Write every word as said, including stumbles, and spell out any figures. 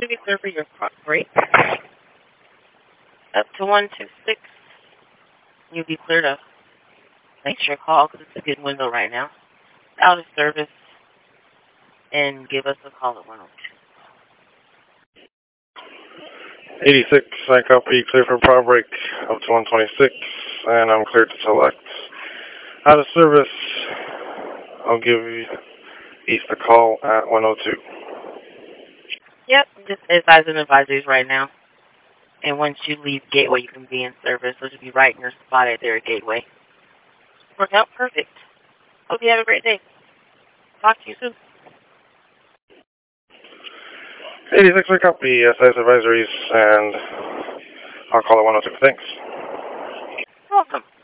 to be clear for your prop break. Up to one two six. You'll be clear to make your call because it's a good window right now. Out of service. And give us a call at one oh two. eighty-six, I copy, clear for prop break up to one twenty-six, and I'm clear to select. Out of service, I'll give East a call at one oh two. Yep, just advising advisories right now. And once you leave Gateway, you can be in service, so you'll be right in your spot at their Gateway. Work out perfect. Hope you have a great day. Talk to you soon. eighty-six, I copy, S I S advisories, and I'll call at one oh two. Thanks. Welcome.